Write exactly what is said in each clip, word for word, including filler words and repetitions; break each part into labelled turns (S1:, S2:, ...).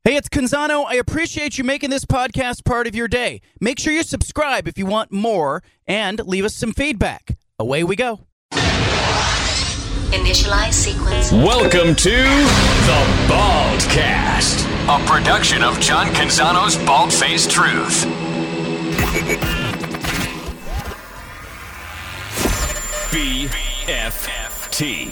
S1: Hey, it's Canzano. I appreciate you making this podcast part of your day. Make sure you subscribe if you want more and leave us some feedback. Away we go.
S2: Initialize sequence.
S3: Welcome to The Baldcast, a production of John Canzano's Bald-Faced Truth. B F T.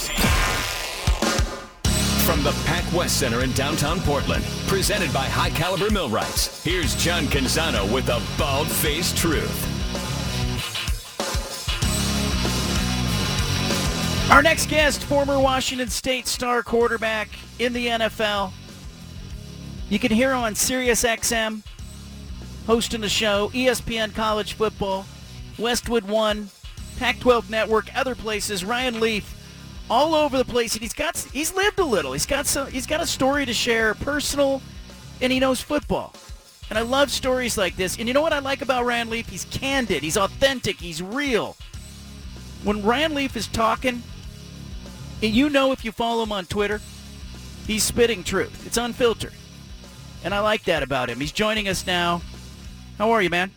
S3: From the Pac West Center in downtown Portland, presented by High Caliber Millwrights, here's John Canzano with The Bald-Faced Truth.
S1: Our next guest, former Washington State star quarterback in the N F L. You can hear him on Sirius X M, hosting the show, E S P N College Football, Westwood One, Pac twelve Network, other places. Ryan Leaf, all over the place. And he's got he's lived a little. He's got some. He's got a story to share, personal, and he knows football. And I love stories like this. And you know what I like about Ryan Leaf? He's candid. He's authentic. He's real. When Ryan Leaf is talking, and you know if you follow him on Twitter, he's spitting truth. It's unfiltered. And I like that about him. He's joining us now. How are you, man?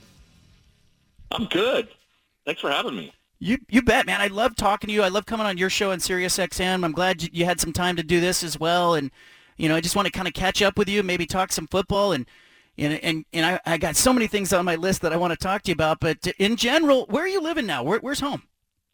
S4: I'm good. Thanks for having me.
S1: You you bet, man. I love talking to you. I love coming on your show on Sirius X M. I'm glad you had some time to do this as well. And, you know, I just want to kind of catch up with you, maybe talk some football. And, and, and, and I, I got so many things on my list that I want to talk to you about. But in general, where are you living now? Where, where's home?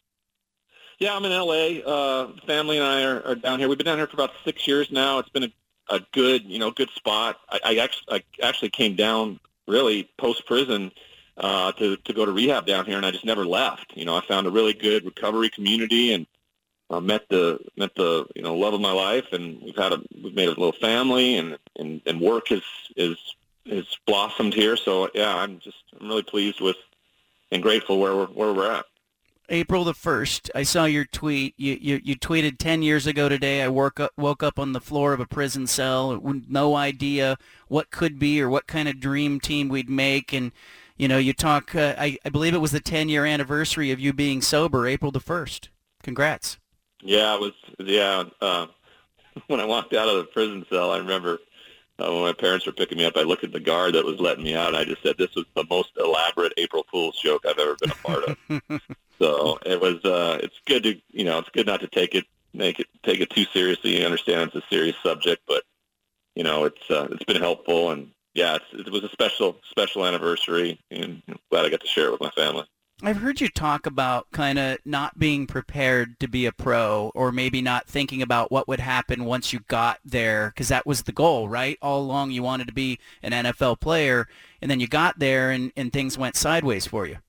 S4: Yeah, I'm in L A. Uh, family and I are, are down here. We've been down here for about six years now. It's been a, a good, you know, good spot. I, I, actually, I actually came down really post-prison uh, to, to go to rehab down here, and I just never left. You know, I found a really good recovery community and uh, met the met the you know love of my life, and we've had a we've made a little family, and, and, and work has is is blossomed here. So yeah, I'm just I'm really pleased with and grateful where we're where we're at.
S1: April the first, I saw your tweet. You, you you tweeted ten years ago today, I woke up, woke up on the floor of a prison cell with no idea what could be or what kind of dream team we'd make. And, you know, you talk, uh, I, I believe it was the ten-year anniversary of you being sober, April the first. Congrats.
S4: Yeah, it was, yeah. Uh, when I walked out of the prison cell, I remember uh, when my parents were picking me up, I looked at the guard that was letting me out, and I just said, this was the most elaborate April Fool's joke I've ever been a part of. So it was. Uh, it's good to, you know, it's good not to take it, make it, take it too seriously. You understand it's a serious subject, but you know, it's uh, it's been helpful, and yeah, it's, it was a special special anniversary, and I'm glad I got to share it with my family.
S1: I've heard you talk about kind of not being prepared to be a pro, or maybe not thinking about what would happen once you got there, because that was the goal, right? All along, you wanted to be an N F L player, and then you got there, and, and things went sideways for you.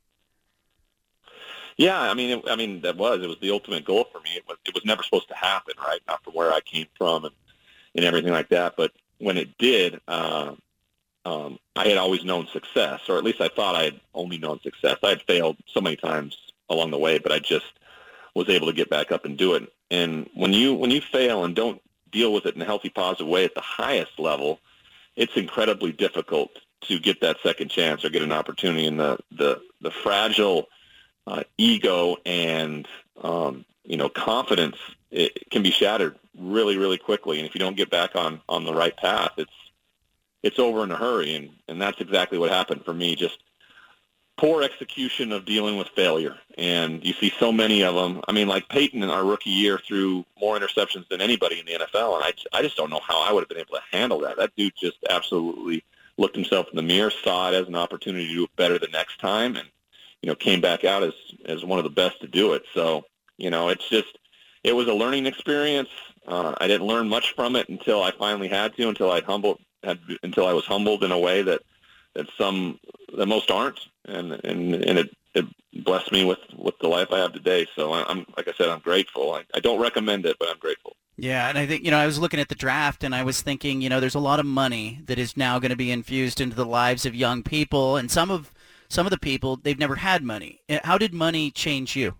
S4: Yeah, I mean, it, I mean that was it was the ultimate goal for me. It was it was never supposed to happen, right? Not from where I came from and, and everything like that. But when it did, uh, um, I had always known success, or at least I thought I had only known success. I had failed so many times along the way, but I just was able to get back up and do it. And when you when you fail and don't deal with it in a healthy, positive way at the highest level, it's incredibly difficult to get that second chance or get an opportunity. And the the the fragile Uh, ego and, um, you know, confidence, it, it can be shattered really, really quickly. And if you don't get back on, on the right path, it's it's over in a hurry. And, and that's exactly what happened for me, just poor execution of dealing with failure. And you see so many of them. I mean, like Peyton in our rookie year threw more interceptions than anybody in the N F L, and I, I just don't know how I would have been able to handle that. That dude just absolutely looked himself in the mirror, saw it as an opportunity to do it better the next time, and you know, came back out as, as one of the best to do it. So, you know, it's just, it was a learning experience. Uh, I didn't learn much from it until I finally had to, until I humbled, had, until I was humbled in a way that, that some, that most aren't. And, and, and it, it blessed me with, with the life I have today. So I'm, like I said, I'm grateful. I, I don't recommend it, but I'm grateful.
S1: Yeah, and I think, you know, I was looking at the draft and I was thinking, you know, there's a lot of money that is now going to be infused into the lives of young people, and some of, Some of the people, they've never had money. How did money change you?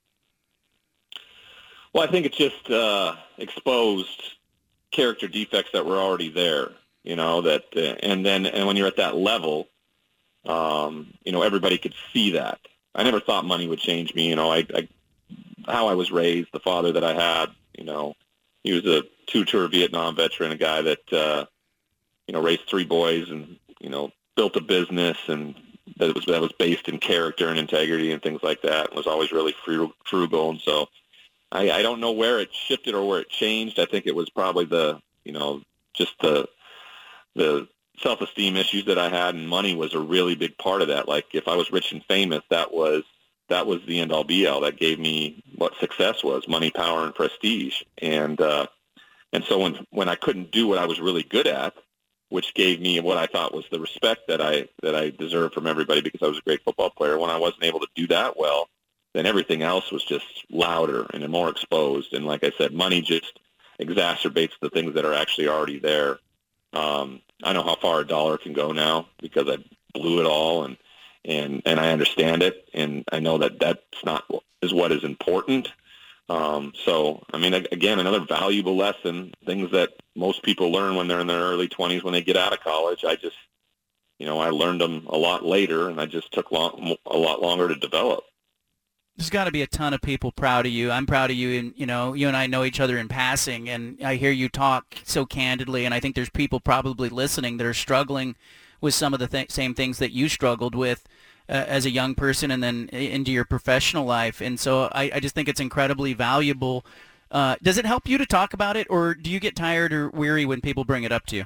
S4: Well, I think it just uh, exposed character defects that were already there, you know, that, uh, and then, and when you're at that level, um, you know, everybody could see that. I never thought money would change me, you know, I, I how I was raised, the father that I had, you know, he was a two-tour Vietnam veteran, a guy that, uh, you know, raised three boys and, you know, built a business and that was that was based in character and integrity and things like that. It was always really frugal. And so I, I don't know where it shifted or where it changed. I think it was probably the, you know, just the the self-esteem issues that I had, and money was a really big part of that. Like if I was rich and famous, that was that was the end all be all. That gave me what success was: money, power, and prestige. And uh, and so when when I couldn't do what I was really good at, which gave me what I thought was the respect that I that I deserved from everybody because I was a great football player, when I wasn't able to do that well, then everything else was just louder and more exposed. And like I said, money just exacerbates the things that are actually already there. Um, I know how far a dollar can go now because I blew it all, and, and, and I understand it, and I know that that's not is what is important. Um, so, I mean, again, another valuable lesson, things that most people learn when they're in their early twenties when they get out of college. I just, you know, I learned them a lot later, and I just took long, a lot longer to develop.
S1: There's got to be a ton of people proud of you. I'm proud of you, and you know, you and I know each other in passing, and I hear you talk so candidly, and I think there's people probably listening that are struggling with some of the th- same things that you struggled with uh, as a young person and then into your professional life. And so I, I just think it's incredibly valuable. Uh, does it help you to talk about it, or do you get tired or weary when people bring it up to you?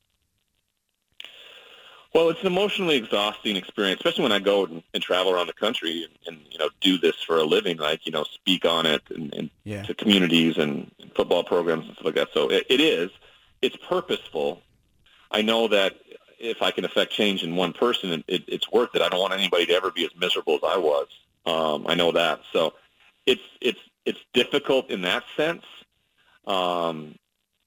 S4: Well, it's an emotionally exhausting experience, especially when I go and, and travel around the country and, and, you know, do this for a living, like, you know, speak on it and, and
S1: yeah.
S4: to communities and, and football programs and stuff like that. So it, it is. It's purposeful. I know that if I can affect change in one person, it, it, it's worth it. I don't want anybody to ever be as miserable as I was. Um, I know that. So it's it's it's difficult in that sense, um,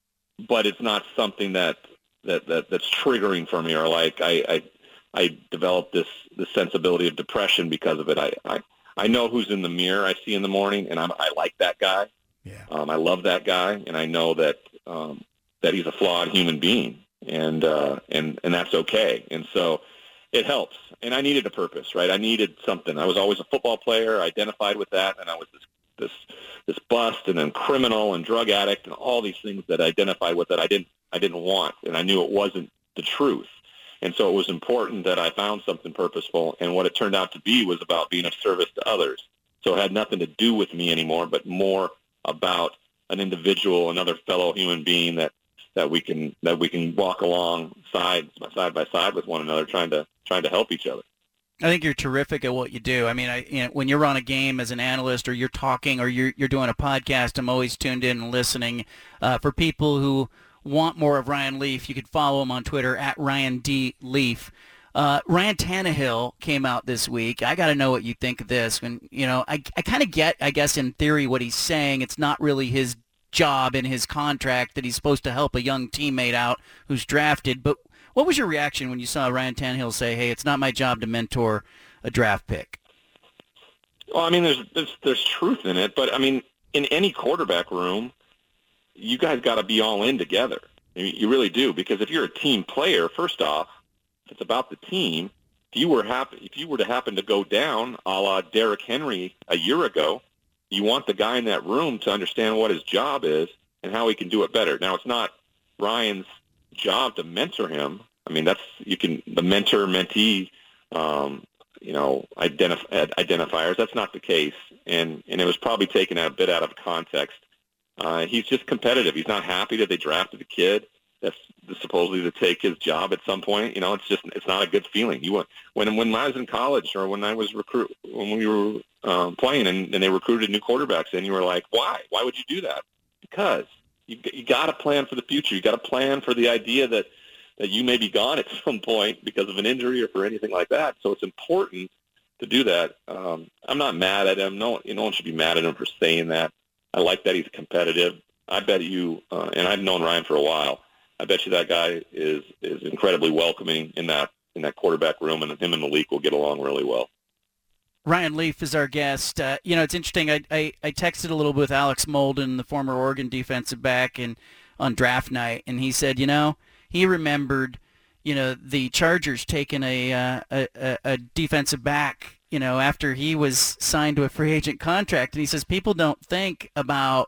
S4: but it's not something that That, that that's triggering for me, or like I, I I developed this this sensibility of depression because of it. I, I, I know who's in the mirror I see in the morning, and I'm, I like that guy.
S1: Yeah.
S4: Um, I love that guy, and I know that um, that he's a flawed human being, and uh, and and that's okay. And so it helps. And I needed a purpose, right? I needed something. I was always a football player. I identified with that, and I was this this this bust and then criminal and drug addict and all these things that I identified with that I didn't I didn't want, and I knew it wasn't the truth. And so it was important that I found something purposeful, and what it turned out to be was about being of service to others. So it had nothing to do with me anymore, but more about an individual, another fellow human being that, that we can that we can walk along side side by side with one another, trying to trying to help each other.
S1: I think you're terrific at what you do. I mean, I, you know, when you're on a game as an analyst, or you're talking, or you're you're doing a podcast, I'm always tuned in and listening. Uh, for people who want more of Ryan Leaf, you could follow him on Twitter at Ryan D. Leaf. Uh, Ryan Tannehill came out this week. I got to know what you think of this. When you know, I I kind of get, I guess, in theory, what he's saying. It's not really his job in his contract that he's supposed to help a young teammate out who's drafted. But what was your reaction when you saw Ryan Tannehill say, "Hey, it's not my job to mentor a draft pick"?
S4: Well, I mean, there's there's, there's truth in it, but I mean, in any quarterback room, you guys got to be all in together. I mean, you really do, because if you're a team player, first off, if it's about the team. If you were happen, if you were to happen to go down, a la Derrick Henry a year ago, you want the guy in that room to understand what his job is and how he can do it better. Now, it's not Ryan's job to mentor him. I mean, that's you can the mentor mentee, um, you know, identif- identifiers. That's not the case, and and it was probably taken a bit out of context. Uh, he's just competitive. He's not happy that they drafted a kid that's supposedly to take his job at some point. You know, it's just it's not a good feeling. You want when when I was in college, or when I was recruit when we were um, playing and, and they recruited new quarterbacks, and you were like, why? Why would you do that? Because you you got to plan for the future. You got to plan for the idea that that you may be gone at some point because of an injury or for anything like that. So it's important to do that. Um, I'm not mad at him. No, you know, no one should be mad at him for saying that. I like that he's competitive. I bet you, uh, and I've known Ryan for a while, I bet you that guy is is incredibly welcoming in that in that quarterback room, and him and Malik will get along really well.
S1: Ryan Leaf is our guest. Uh, you know, it's interesting. I, I I texted a little bit with Alex Molden, the former Oregon defensive back, and on draft night, and he said, you know, he remembered, you know, the Chargers taking a uh, a, a defensive back, you know, after he was signed to a free agent contract, and he says people don't think about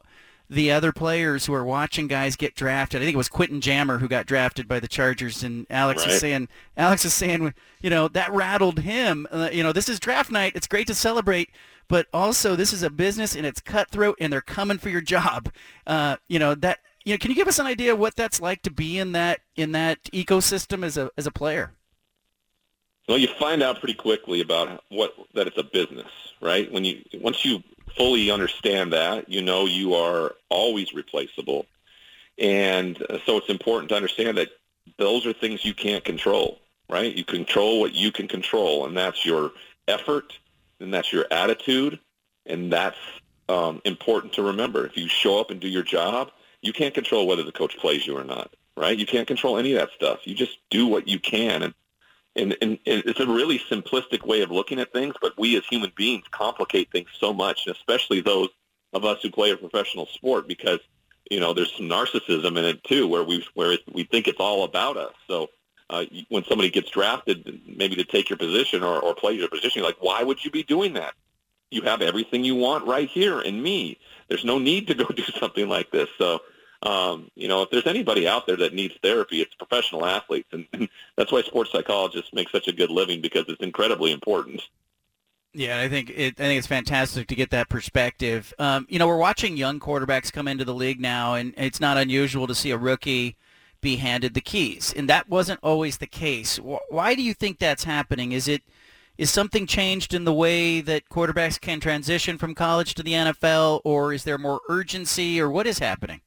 S1: the other players who are watching guys get drafted. I think it was Quentin Jammer who got drafted by the Chargers, and Alex
S4: right.
S1: is saying, Alex is saying, you know, that rattled him. Uh, you know, this is draft night. It's great to celebrate, but also this is a business and it's cutthroat, and they're coming for your job. Uh, you know that. You know, can you give us an idea of what that's like to be in that in that ecosystem as a as a player?
S4: Well, you find out pretty quickly about what that it's a business, right? When you once you fully understand that, you know you are always replaceable, and uh, so it's important to understand that those are things you can't control, right? You control what you can control, and that's your effort, and that's your attitude, and that's um, important to remember. If you show up and do your job, you can't control whether the coach plays you or not, right? You can't control any of that stuff. You just do what you can, and And, and, and it's a really simplistic way of looking at things, but we as human beings complicate things so much, and especially those of us who play a professional sport, because, you know, there's some narcissism in it too, where we where it, we think it's all about us. So uh, when somebody gets drafted, maybe to take your position or, or play your position, you're like, why would you be doing that? You have everything you want right here in me. There's no need to go do something like this. So Um, you know, if there's anybody out there that needs therapy, it's professional athletes, and, and that's why sports psychologists make such a good living, because it's incredibly important.
S1: Yeah, I think it, I think it's fantastic to get that perspective. Um, you know, we're watching young quarterbacks come into the league now, and it's not unusual to see a rookie be handed the keys, and that wasn't always the case. Why do you think that's happening? Is it is something changed in the way that quarterbacks can transition from college to the N F L, or is there more urgency, or what is happening?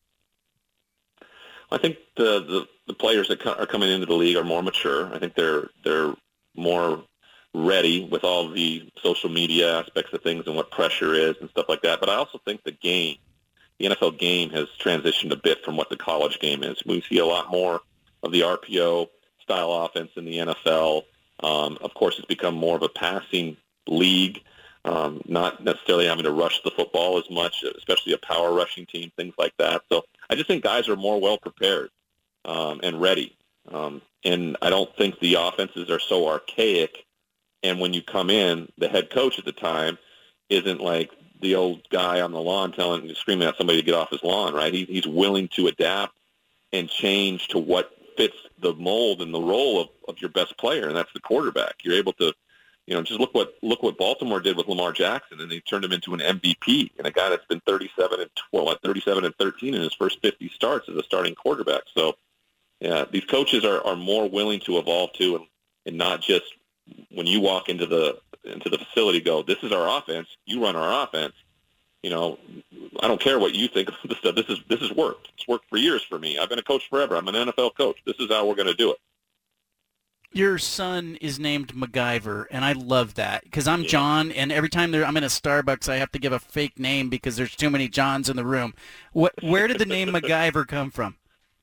S4: I think the, the, the players that co- are coming into the league are more mature. I think they're they're more ready with all the social media aspects of things and what pressure is and stuff like that. But I also think the game, the N F L game, has transitioned a bit from what the college game is. We see a lot more of the R P O style offense in the N F L. Um, of course, it's become more of a passing league, um, not necessarily having to rush the football as much, especially a power rushing team, things like that. So I just think guys are more well prepared um, and ready. Um, and I don't think the offenses are so archaic. And when you come in, the head coach at the time isn't like the old guy on the lawn telling, screaming at somebody to get off his lawn, right? He, he's willing to adapt and change to what fits the mold and the role of, of your best player, and that's the quarterback. You're able to, you know, just look what look what Baltimore did with Lamar Jackson, and they turned him into an M V P, and a guy that's been thirty-seven and well, thirty-seven and thirteen in his first fifty starts as a starting quarterback. So, yeah, these coaches are, are more willing to evolve too, and, and not just when you walk into the into the facility, go, this is our offense, you run our offense. You know, I don't care what you think of this stuff. This is this has worked. It's worked for years for me. I've been a coach forever. I'm an N F L coach. This is how we're going to do it.
S1: Your son is named MacGyver, and I love that because I'm
S4: yeah.
S1: John, and every time there, I'm in a Starbucks, I have to give a fake name because there's too many Johns in the room. What, where did the name MacGyver come from?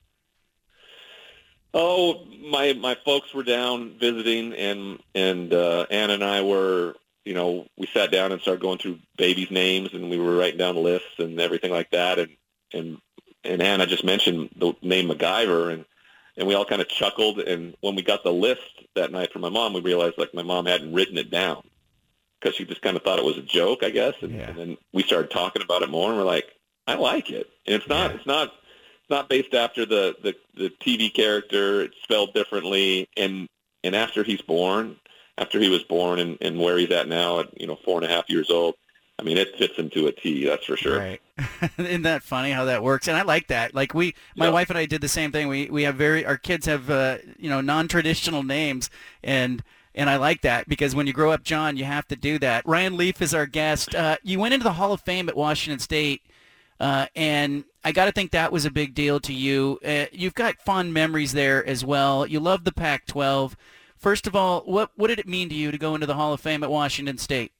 S4: Oh, my my folks were down visiting, and and uh, Anna and I were, you know, we sat down and started going through babies' names, and we were writing down lists and everything like that, and and and Anna just mentioned the name MacGyver, and. And we all kind of chuckled, and when we got the list that night from my mom, we realized, like, my mom hadn't written it down because she just kind of thought it was a joke, I guess. And, yeah. and then we started talking about it more, and we're like, I like it. And it's not, yeah. it's not, it's not based after the, the, the T V character. It's spelled differently. And and after he's born, after he was born, and, and where he's at now, at you know four and a half years old, I mean, it fits him to a T, that's for sure.
S1: Right. Isn't that funny how that works? And I like that. Like we, my yeah. wife and I did the same thing. We we have very, our kids have, uh, you know, non-traditional names, and and I like that because when you grow up, John, you have to do that. Ryan Leaf is our guest. Uh, you went into the Hall of Fame at Washington State, uh, and I got to think that was a big deal to you. Uh, you've got fond memories there as well. You love the Pac twelve. First of all, what what did it mean to you to go into the Hall of Fame at Washington State?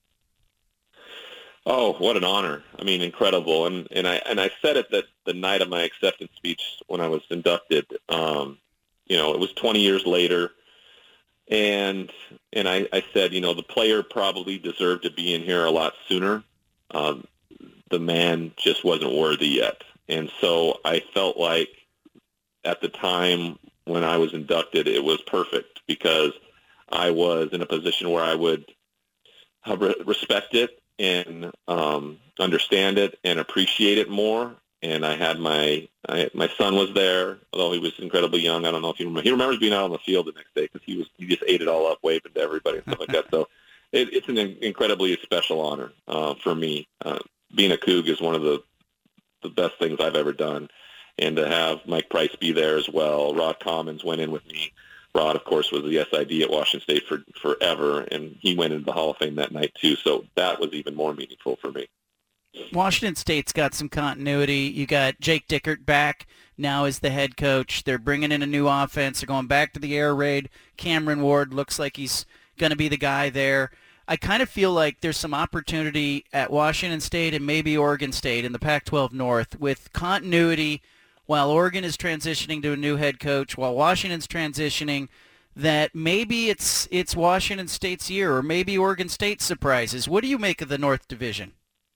S4: Oh, what an honor. I mean, incredible. And and I and I said it that the night of my acceptance speech when I was inducted. Um, you know, it was twenty years later. And and I, I said, you know, the player probably deserved to be in here a lot sooner. Um, the man just wasn't worthy yet. And so I felt like at the time when I was inducted, it was perfect because I was in a position where I would respect it and um, understand it and appreciate it more. And I had my I, my son was there, although he was incredibly young. I don't know if he remembers. He remembers being out on the field the next day because he was he just ate it all up, waving to everybody and stuff like that. So it, it's an incredibly special honor uh, for me. Uh, being a Coug is one of the the best things I've ever done, and to have Mike Price be there as well. Rod Commons went in with me. Rod, of course, was the S I D at Washington State for forever, and he went into the Hall of Fame that night too. So that was even more meaningful for me.
S1: Washington State's got some continuity. You got Jake Dickert back now as the head coach. They're bringing in a new offense. They're going back to the air raid. Cameron Ward looks like he's going to be the guy there. I kind of feel like there's some opportunity at Washington State and maybe Oregon State in the Pac twelve North with continuity while Oregon is transitioning to a new head coach, while Washington's transitioning, that maybe it's it's Washington State's year or maybe Oregon State surprises. What do you make of the North Division?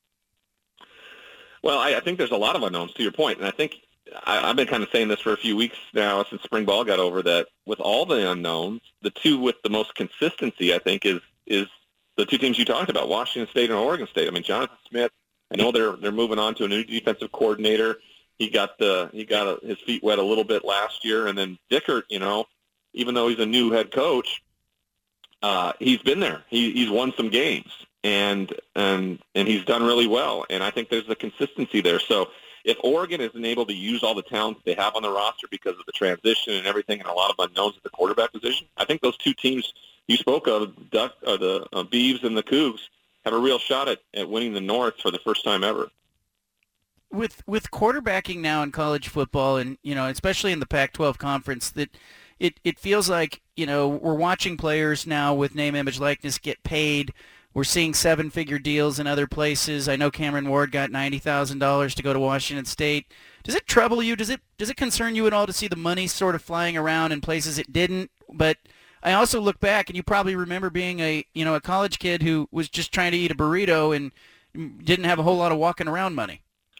S4: Well, I, I think there's a lot of unknowns to your point, and I think I, I've been kind of saying this for a few weeks now since spring ball got over, that with all the unknowns, the two with the most consistency, I think, is is the two teams you talked about, Washington State and Oregon State. I mean, Jonathan Smith, I know they're they're moving on to a new defensive coordinator. He got the he got a, his feet wet a little bit last year, and then Dickert, you know, even though he's a new head coach, uh, he's been there. He, he's won some games, and and and he's done really well. And I think there's a consistency there. So if Oregon isn't able to use all the talent that they have on the roster because of the transition and everything, and a lot of unknowns at the quarterback position, I think those two teams you spoke of, Duck, or the uh, Beavs and the Cougs, have a real shot at, at winning the North for the first time ever.
S1: With with quarterbacking now in college football, and you know, especially in the Pac twelve conference, that it, it feels like, you know, we're watching players now with name, image, likeness get paid. We're seeing seven-figure deals in other places. I know Cameron Ward got ninety thousand dollars to go to Washington State. Does it trouble you? Does it does it concern you at all to see the money sort of flying around in places it didn't? But I also look back, and you probably remember being a you know a college kid who was just trying to eat a burrito and didn't have a whole lot of walking around money.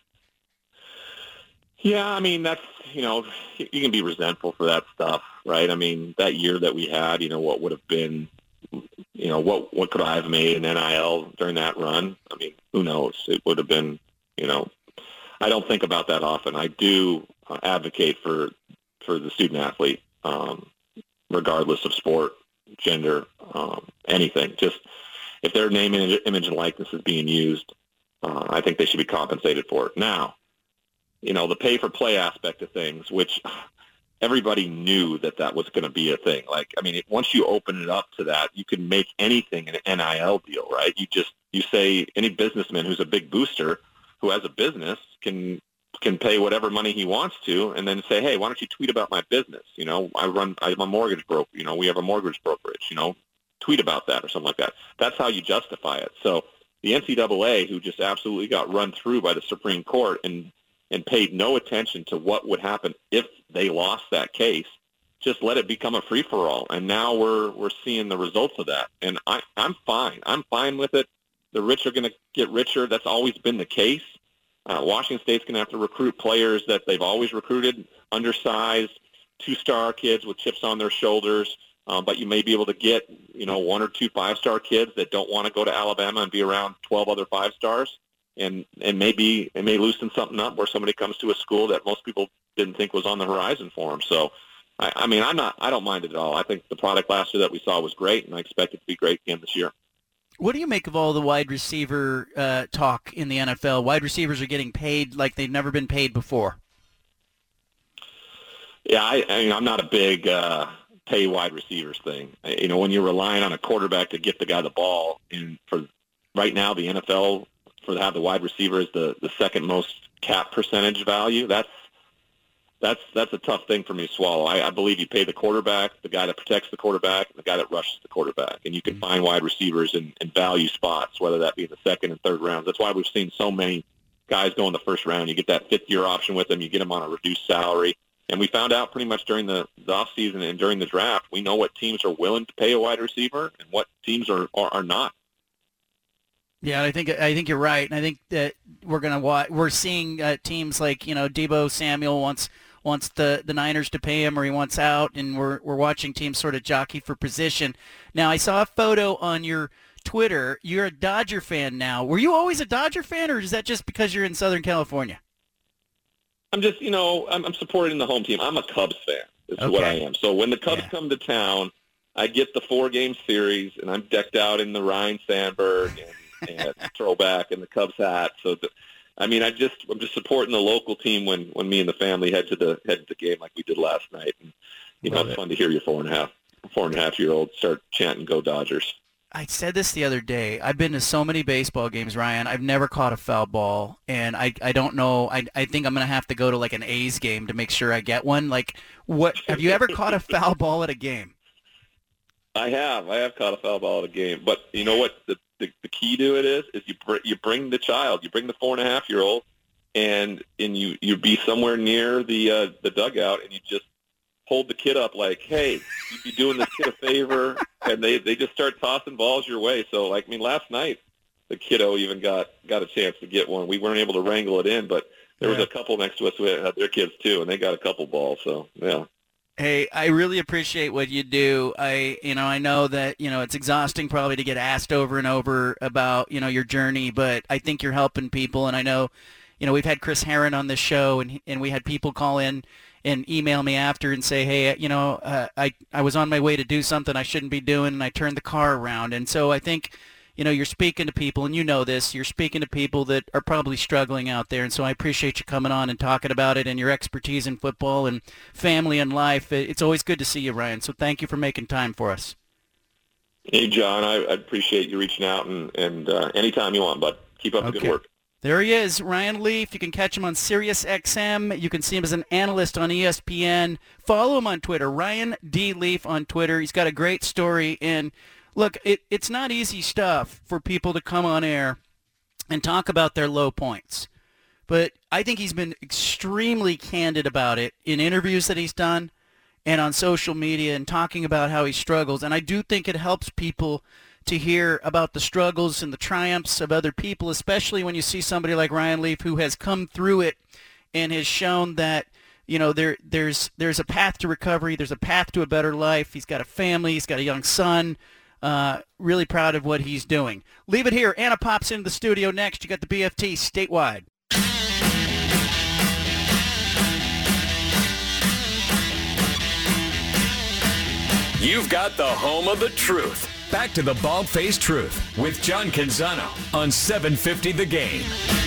S4: Yeah, I mean, that's, you know, you can be resentful for that stuff, right? I mean, that year that we had, you know, what would have been, you know, what what could I have made in N I L during that run? I mean, who knows? It would have been, you know, I don't think about that often. I do uh, advocate for for the student athlete, um, regardless of sport, gender, um, anything. Just if their name, image, and likeness is being used, uh, I think they should be compensated for it. Now, you know, the pay-for-play aspect of things, which everybody knew that that was going to be a thing. Like, I mean, it, once you open it up to that, you can make anything an N I L deal, right? You just, you say any businessman who's a big booster who has a business can can pay whatever money he wants to, and then say, hey, why don't you tweet about my business? You know, I run, I'm a mortgage broker. You know, we have a mortgage brokerage. You know, tweet about that or something like that. That's how you justify it. So the N C double A, who just absolutely got run through by the Supreme Court and and paid no attention to what would happen if they lost that case, just let it become a free-for-all. And now we're we're seeing the results of that. And I, I'm fine. I'm fine with it. The rich are going to get richer. That's always been the case. Uh, Washington State's going to have to recruit players that they've always recruited, undersized, two-star kids with chips on their shoulders. Uh, but you may be able to get, you know, one or two five-star kids that don't want to go to Alabama and be around twelve other five-stars. And and maybe it may loosen something up where somebody comes to a school that most people didn't think was on the horizon for them. So, I, I mean, I'm not, I don't mind it at all. I think the product last year that we saw was great, and I expect it to be great again this year.
S1: What do you make of all the wide receiver uh, talk in the N F L? Wide receivers are getting paid like they've never been paid before.
S4: Yeah, I, I mean, I'm not a big uh, pay wide receivers thing. You know, when you're relying on a quarterback to get the guy the ball, and for right now the N F L, for to have the wide receiver is the, the second most cap percentage value, that's that's that's a tough thing for me to swallow. I, I believe you pay the quarterback, the guy that protects the quarterback, and the guy that rushes the quarterback. And you can find wide receivers in, in value spots, whether that be in the second and third rounds. That's why we've seen so many guys go in the first round. You get that fifth-year option with them. You get them on a reduced salary. And we found out pretty much during the, the offseason and during the draft, we know what teams are willing to pay a wide receiver and what teams are, are, are not.
S1: Yeah, I think I think you're right, and I think that we're gonna watch. We're seeing uh, teams like you know Deebo Samuel wants wants the, the Niners to pay him, or he wants out, and we're we're watching teams sort of jockey for position. Now, I saw a photo on your Twitter, you're a Dodger fan now. Were you always a Dodger fan, or is that just because you're in Southern California?
S4: I'm just, you know, I'm, I'm supporting the home team. I'm a Cubs fan. Is
S1: Okay.
S4: what I am. So when the Cubs
S1: Yeah.
S4: come to town, I get the four-game series, and I'm decked out in the Ryan Sandberg and, and throwback and the Cubs hat. So, the, I mean, I just I'm just supporting the local team when, when me and the family head to the head to the game like we did last night. And you know,
S1: Love
S4: it's
S1: it.
S4: fun to hear your four and a half four and a half year old start chanting "Go Dodgers."
S1: I said this the other day. I've been to so many baseball games, Ryan. I've never caught a foul ball, and I I don't know. I I think I'm gonna have to go to like an A's game to make sure I get one. Like, what have you ever caught a foul ball at a game?
S4: I have. I have caught a foul ball at a game. But you know what? The the, the key to it is is you br- you bring the child, you bring the four and a half year old, and and you you be somewhere near the uh, the dugout, and you just hold the kid up like, hey, you'd be doing this kid a favor, and they they just start tossing balls your way. So like, I mean, last night the kiddo even got got a chance to get one. We weren't able to wrangle it in, but there was
S1: Yeah.
S4: a couple next to us who had their kids too, and they got a couple balls. So yeah.
S1: Hey, I really appreciate what you do. I, you know, I know that, you know, it's exhausting probably to get asked over and over about, you know, your journey, but I think you're helping people. And I know, you know, we've had Chris Herron on this show, and and we had people call in and email me after and say, hey, you know, uh, I, I was on my way to do something I shouldn't be doing, and I turned the car around. And so I think, you know, you're speaking to people, and you know this, you're speaking to people that are probably struggling out there. And so I appreciate you coming on and talking about it and your expertise in football and family and life. It's always good to see you, Ryan. So thank you for making time for us.
S4: Hey, John, I, I appreciate you reaching out, and, and uh, anytime you want, bud. Keep up the
S1: Okay.
S4: good work.
S1: There he is, Ryan Leaf. You can catch him on Sirius X M. You can see him as an analyst on E S P N. Follow him on Twitter, Ryan D. Leaf on Twitter. He's got a great story. And look, it, it's not easy stuff for people to come on air and talk about their low points. But I think he's been extremely candid about it in interviews that he's done and on social media, and talking about how he struggles. And I do think it helps people to hear about the struggles and the triumphs of other people, especially when you see somebody like Ryan Leaf, who has come through it and has shown that, you know, there there's there's a path to recovery, there's a path to a better life. He's got a family, he's got a young son. Uh, really proud of what he's doing. Leave it here. Anna pops into the studio next. You got the B F T statewide.
S3: You've got the home of the truth. Back to the Bald-Faced Truth with John Canzano on seven fifty The Game.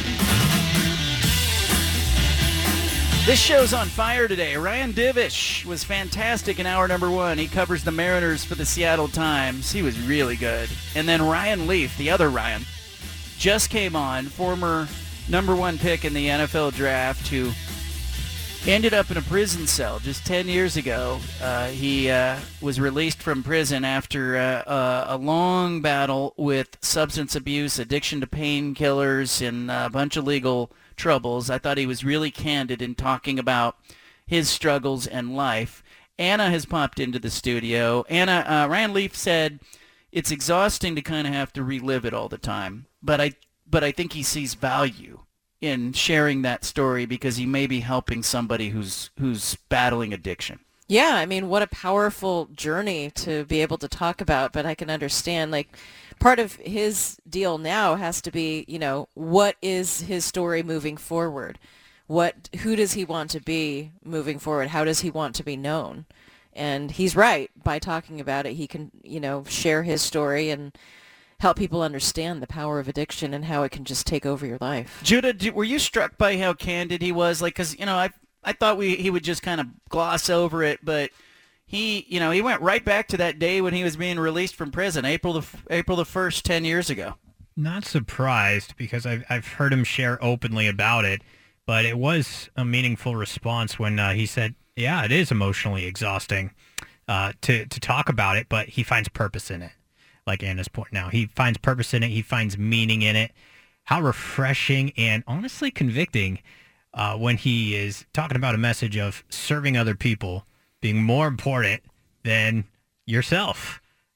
S1: This show's on fire today. Ryan Divish was fantastic in hour number one. He covers the Mariners for the Seattle Times. He was really good. And then Ryan Leaf, the other Ryan, just came on, former number one pick in the N F L draft, who ended up in a prison cell just ten years ago. Uh, he uh, was released from prison after uh, uh, a long battle with substance abuse, addiction to painkillers, and a bunch of legal troubles. I thought he was really candid in talking about his struggles and life. Anna has popped into the studio. Anna, uh, Ryan Leaf said it's exhausting to kind of have to relive it all the time, but I, but I think he sees value in sharing that story because he may be helping somebody who's who's battling addiction.
S2: Yeah, I mean, what a powerful journey to be able to talk about, but I can understand, like, part of his deal now has to be, you know, what is his story moving forward? What, who does he want to be moving forward? How does he want to be known? And he's right. By talking about it, he can, you know, share his story and help people understand the power of addiction and how it can just take over your life.
S1: Judah, do, were you struck by how candid he was? Like, because, you know, I I thought we he would just kind of gloss over it, but he, you know, he went right back to that day when he was being released from prison, April the April the first, ten years ago.
S5: Not surprised, because I've I've heard him share openly about it, but it was a meaningful response when uh, he said, "Yeah, it is emotionally exhausting uh, to to talk about it, but he finds purpose in it." Like Anna's point now, he finds purpose in it. He finds meaning in it. How refreshing and honestly convicting uh, when he is talking about a message of serving other people being more important than yourself.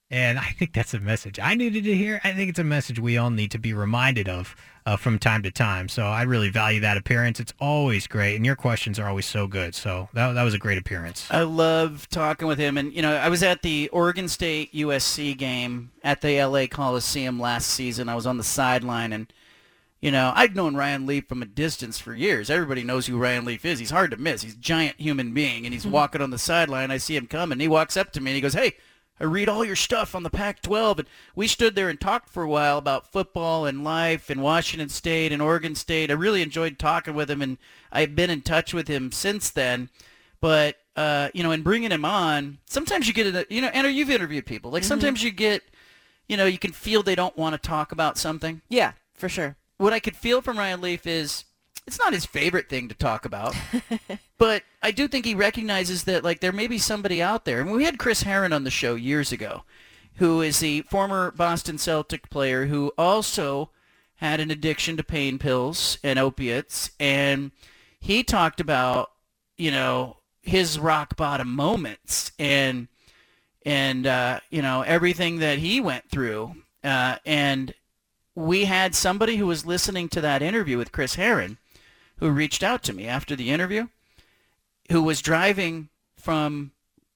S5: And I think that's a message I needed to hear. I think it's a message we all need to be reminded of uh, from time to time. So I really value that appearance. It's always great, and your questions are always so good. So that that was a great appearance.
S1: I love talking with him. And, you know, I was at the Oregon State U S C game at the L A Coliseum last season. I was on the sideline, and, you know, I'd known Ryan Leaf from a distance for years. Everybody knows who Ryan Leaf is. He's hard to miss. He's a giant human being, and he's mm-hmm. walking on the sideline. I see him coming, and he walks up to me, and he goes, "Hey, I read all your stuff on the Pac twelve," and we stood there and talked for a while about football and life and Washington State and Oregon State. I really enjoyed talking with him, and I've been in touch with him since then. But, uh, you know, in bringing him on, sometimes you get, a, you know, Anna, you've interviewed people. Like, mm-hmm. sometimes you get, you know, you can feel they don't want to talk about something.
S2: Yeah, for sure.
S1: What I could feel from Ryan Leaf is it's not his favorite thing to talk about, but I do think he recognizes that, like, there may be somebody out there. And we had Chris Herron on the show years ago, who is the former Boston Celtic player who also had an addiction to pain pills and opiates. And he talked about, you know, his rock bottom moments and, and uh, you know, everything that he went through. Uh, and we had somebody who was listening to that interview with Chris Herron who reached out to me after the interview, who was driving from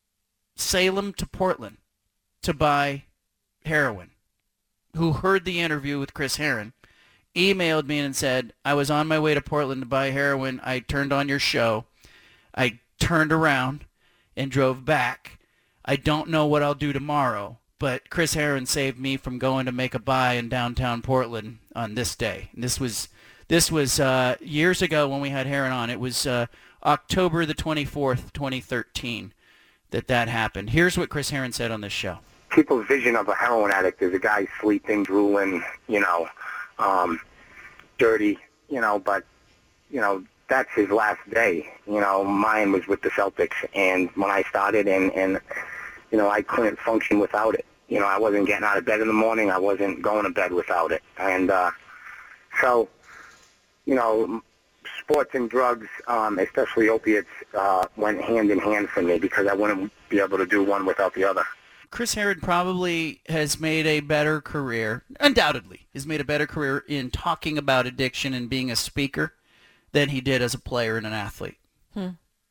S1: Salem to Portland to buy heroin, who heard the interview with Chris Herron, emailed me and said, "I was on my way to Portland to buy heroin. I turned on your show. I turned around and drove back. I don't know what I'll do tomorrow, but Chris Herron saved me from going to make a buy in downtown Portland on this day." And this was this was uh, years ago when we had Herron on. It was uh, October the twenty-fourth, twenty thirteen, that that happened. Here's what Chris Herron said on this show.
S6: People's vision of a heroin addict is a guy sleeping, drooling, you know, um, dirty, you know, but, you know, that's his last day. You know, mine was with the Celtics, and when I started, and, and you know, I couldn't function without it. You know, I wasn't getting out of bed in the morning. I wasn't going to bed without it. And uh, so, you know, sports and drugs, um, especially opiates, uh, went hand in hand for me because I wouldn't be able to do one without the other.
S1: Chris Herron probably has made a better career, undoubtedly, has made a better career in talking about addiction and being a speaker than he did as a player and an athlete.
S2: Hmm.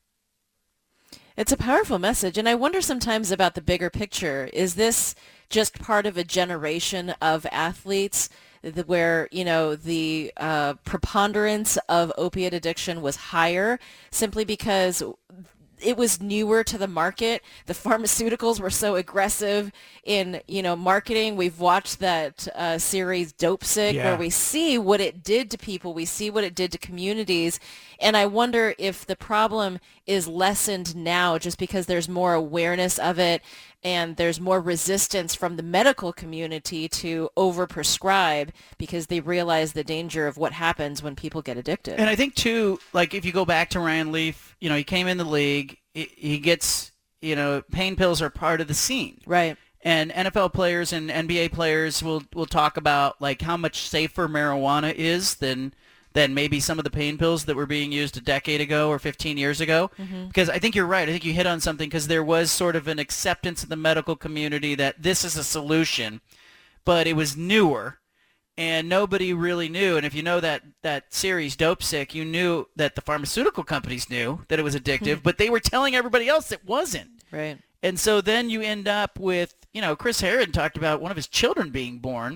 S2: It's a powerful message, and I wonder sometimes about the bigger picture. Is this just part of a generation of athletes where, you know, the uh, preponderance of opiate addiction was higher simply because it was newer to the market? The pharmaceuticals were so aggressive in, you know, marketing. We've watched that uh, series Dopesick, yeah, where we see what it did to people. We see what it did to communities. And I wonder if the problem is lessened now just because there's more awareness of it and there's more resistance from the medical community to overprescribe because they realize the danger of what happens when people get addicted.
S1: And I think, too, like if you go back to Ryan Leaf, you know, he came in the league, he gets, you know, pain pills are part of the scene.
S2: Right.
S1: And N F L players and N B A players will, will talk about, like, how much safer marijuana is than than maybe some of the pain pills that were being used a decade ago or fifteen years ago. Mm-hmm. Because I think you're right. I think you hit on something because there was sort of an acceptance in the medical community that this is a solution, but it was newer and nobody really knew. And if you know that, that series Dopesick, you knew that the pharmaceutical companies knew that it was addictive, but they were telling everybody else it wasn't.
S2: Right.
S1: And so then you end up with, you know, Chris Herron talked about one of his children being born,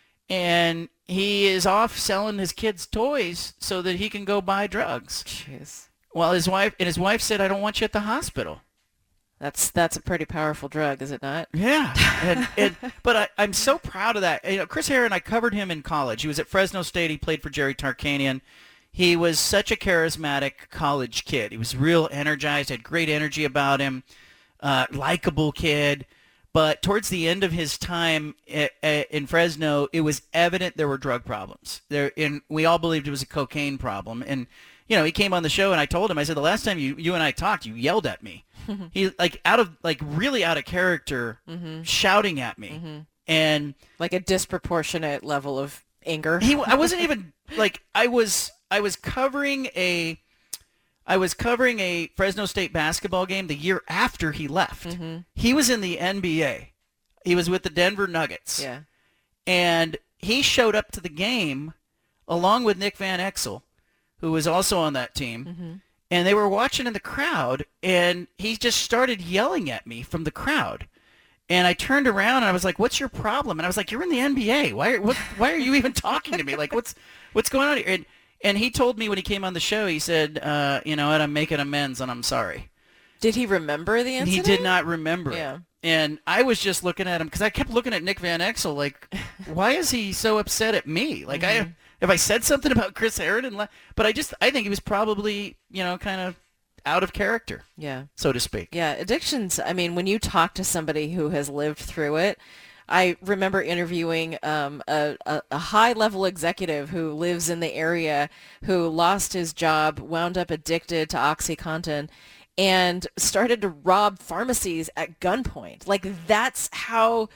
S1: and he is off selling his kids toys so that he can go buy drugs.
S2: Jeez.
S1: Well, his wife and his wife said, "I don't want you at the hospital."
S2: That's that's a pretty powerful drug, is it not?
S1: Yeah. and, and but I, I'm so proud of that. You know, Chris Herron, I covered him in college. He was at Fresno State. He played for Jerry Tarkanian. He was such a charismatic college kid. He was real energized, had great energy about him, uh, likable kid. But towards the end of his time in Fresno, it was evident there were drug problems. There, and we all believed it was a cocaine problem. And, you know, he came on the show, and I told him, I said, the last time you, you and I talked, you yelled at me. He, like, out of, like, really out of character, mm-hmm. shouting at me. Mm-hmm. And
S2: like a disproportionate level of anger.
S1: He, I wasn't even, like, I was, I was covering a... I was covering a Fresno State basketball game the year after he left. Mm-hmm. He was in the N B A. He was with the Denver Nuggets.
S2: Yeah.
S1: And he showed up to the game along with Nick Van Exel, who was also on that team.
S2: Mm-hmm.
S1: And they were watching in the crowd, and he just started yelling at me from the crowd. And I turned around, and I was like, what's your problem? And I was like, you're in the N B A. Why, what, why are you even talking to me? Like, what's what's going on here? And, and he told me when he came on the show, he said, uh, you know what, I'm making amends, and I'm sorry.
S2: Did he remember the
S1: And
S2: incident?
S1: he did not remember it.
S2: Yeah.
S1: And I was just looking at him, because I kept looking at Nick Van Exel, like, why is he so upset at me? Like, mm-hmm. I have I said something about Chris Herron? And but I just, I think he was probably, you know, kind of out of character,
S2: yeah,
S1: so to speak.
S2: Yeah, addictions, I mean, when you talk to somebody who has lived through it, I remember interviewing um, a, a, a high-level executive who lives in the area who lost his job, wound up addicted to OxyContin, and started to rob pharmacies at gunpoint. Like, that's how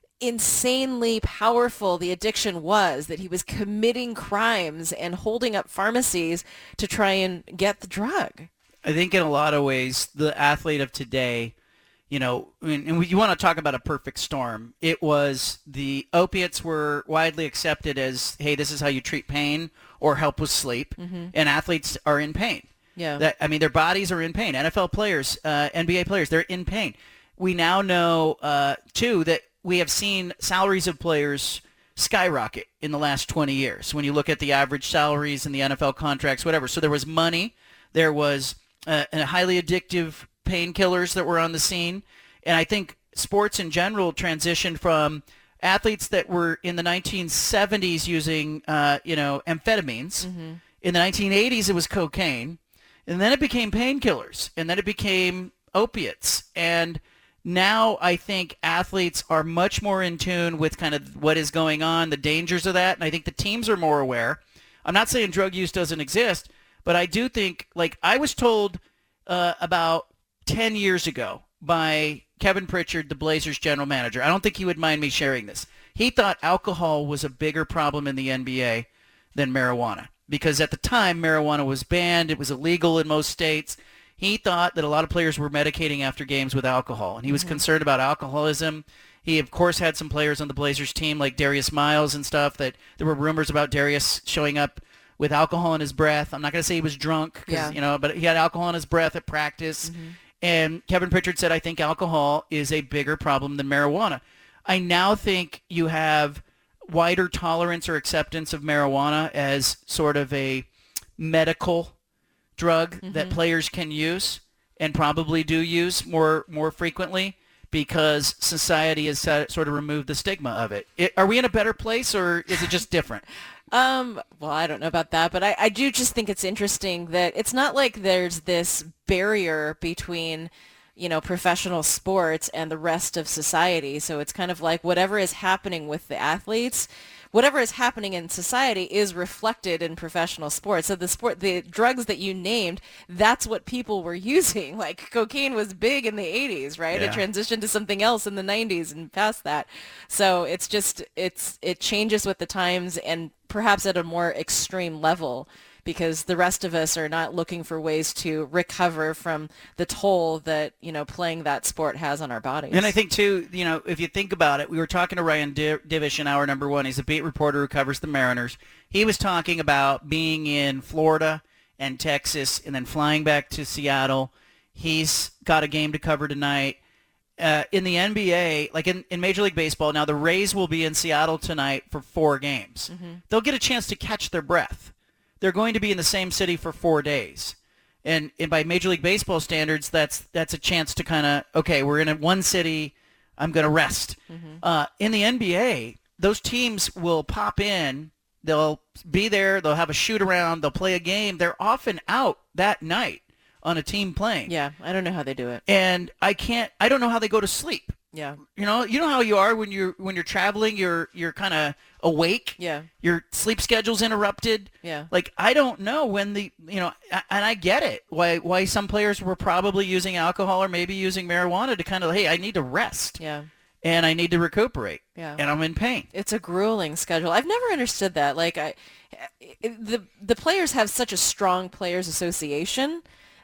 S2: insanely powerful the addiction was, that he was committing crimes and holding up pharmacies to try and get the drug.
S1: I think in a lot of ways, the athlete of today, you know, and you want to talk about a perfect storm. It was the opiates were widely accepted as, hey, this is how you treat pain or help with sleep, mm-hmm. and athletes are in pain.
S2: Yeah.
S1: That, I mean, their bodies are in pain. N F L players, uh, N B A players, they're in pain. We now know, uh, too, that we have seen salaries of players skyrocket in the last twenty years when you look at the average salaries in the N F L contracts, whatever. So there was money. There was uh, a highly addictive painkillers that were on the scene. And I think sports in general transitioned from athletes that were in the nineteen seventies using, uh, you know, amphetamines. Mm-hmm. In the nineteen eighties, it was cocaine. And then it became painkillers. And then it became opiates. And now I think athletes are much more in tune with kind of what is going on, the dangers of that, and I think the teams are more aware. I'm not saying drug use doesn't exist, but I do think, like, I was told uh, about ten years ago by Kevin Pritchard, the Blazers general manager. I don't think he would mind me sharing this. He thought alcohol was a bigger problem in the N B A than marijuana, because at the time marijuana was banned. It was illegal in most states. He thought that a lot of players were medicating after games with alcohol, and he was mm-hmm. concerned about alcoholism. He, of course, had some players on the Blazers team like Darius Miles and stuff that there were rumors about Darius showing up with alcohol in his breath. I'm not going to say he was drunk,
S2: yeah.
S1: you know, but he had alcohol in his breath at practice. Mm-hmm. And Kevin Pritchard said, I think alcohol is a bigger problem than marijuana. I now think you have wider tolerance or acceptance of marijuana as sort of a medical drug mm-hmm. that players can use and probably do use more more frequently because society has sort of removed the stigma of it. it. Are we in a better place, or is it just different?
S2: Um, well, I don't know about that, but I, I do just think it's interesting that it's not like there's this barrier between, you know, professional sports and the rest of society. So it's kind of like whatever is happening with the athletes, whatever is happening in society is reflected in professional sports. So the sport, the drugs that you named, that's what people were using. Like cocaine was big in the eighties, right?
S1: Yeah.
S2: It transitioned to something else in the nineties and past that. So it's just, it's, it changes with the times and perhaps at a more extreme level, because the rest of us are not looking for ways to recover from the toll that, you know, playing that sport has on our bodies.
S1: And I think, too, you know, if you think about it, we were talking to Ryan Divish in hour number one. He's a beat reporter who covers the Mariners. He was talking about being in Florida and Texas and then flying back to Seattle. He's got a game to cover tonight. Uh, in the N B A, like in, in Major League Baseball, now the Rays will be in Seattle tonight for four games. Mm-hmm. They'll get a chance to catch their breath. They're going to be in the same city for four days. And, and by Major League Baseball standards, that's that's a chance to kind of, okay, we're in a one city, I'm going to rest. Mm-hmm. Uh, in the N B A, those teams will pop in, they'll be there, they'll have a shoot-around, they'll play a game. They're often out that night on a team playing.
S2: Yeah, I don't know how they do it.
S1: And I can't, I don't know how they go to sleep.
S2: Yeah.
S1: You know, you know how you are when you're when you're traveling, you're you're kind of awake.
S2: Yeah.
S1: Your sleep schedule's interrupted.
S2: Yeah.
S1: Like, I don't know when the, you know, and I get it, why why some players were probably using alcohol or maybe using marijuana to kind of, hey, I need to rest.
S2: Yeah.
S1: And I need to recuperate.
S2: Yeah.
S1: And I'm in pain.
S2: It's a grueling schedule. I've never understood that. Like, I, the the players have such a strong players association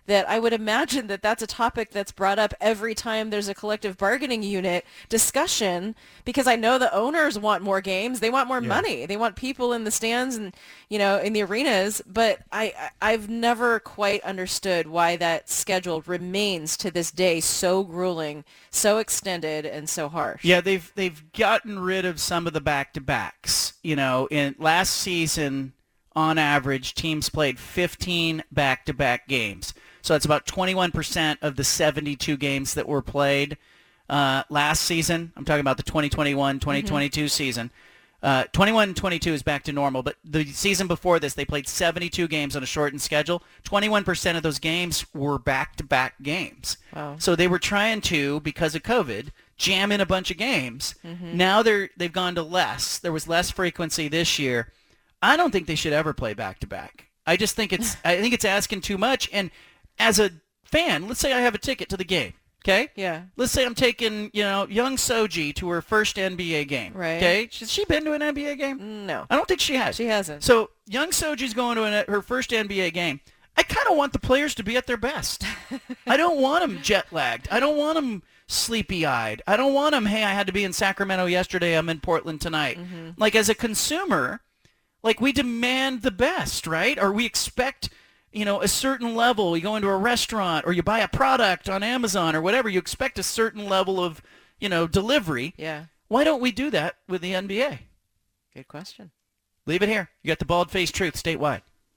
S2: that I would imagine that that's a topic that's brought up every time there's a collective bargaining unit discussion, because I know the owners want more games. They want more
S1: Yeah.
S2: money. They want people in the stands and, you know, in the arenas. But I, I- I've never quite understood why that schedule remains to this day so grueling, so extended, and so harsh.
S1: Yeah, they've they've gotten rid of some of the back-to-backs. You know, in last season, on average, teams played fifteen back-to-back games. So that's about twenty-one percent of the seventy-two games that were played uh, last season. I'm talking about the twenty twenty-one twenty twenty-two season. Uh, twenty-one twenty-two is back to normal, but the season before this, they played seventy-two games on a shortened schedule. twenty-one percent of those games were back-to-back games.
S2: Wow.
S1: So they were trying to, because of COVID, jam in a bunch of games. Now they're they've gone to less. There was less frequency this year. I don't think they should ever play back-to-back. I just think it's I think it's asking too much. And as a fan, let's say I have a ticket to the game, okay?
S2: Yeah.
S1: Let's say I'm taking, you know, young Soji to her first N B A game,
S2: Right.
S1: okay? Has she been to an N B A game?
S2: No.
S1: I don't think she has.
S2: She hasn't.
S1: So young Soji's going to an, her first N B A game. I kind of want the players to be at their best. I don't want them jet-lagged. I don't want them sleepy-eyed. I don't want them, hey, I had to be in Sacramento yesterday. I'm in Portland tonight. Like, as a consumer, like, we demand the best, right? Or we expect, you know, a certain level. You go into a restaurant or you buy a product on Amazon or whatever. You expect a certain level of, you know, delivery.
S2: Yeah.
S1: Why don't we do that with the N B A?
S2: Good question.
S1: Leave it here. You got the bald-faced truth statewide.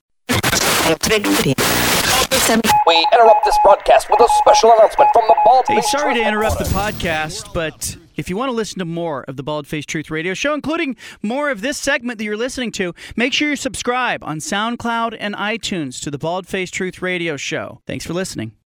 S7: We interrupt this broadcast with a special announcement from the Bald
S1: Hey,
S7: Faced
S1: sorry to
S7: Truth
S1: interrupt the
S7: Headquarters.
S1: podcast, but if you want to listen to more of the Bald Faced Truth Radio Show, including more of this segment that you're listening to, make sure you subscribe on SoundCloud and iTunes to the Bald Faced Truth Radio Show. Thanks for listening.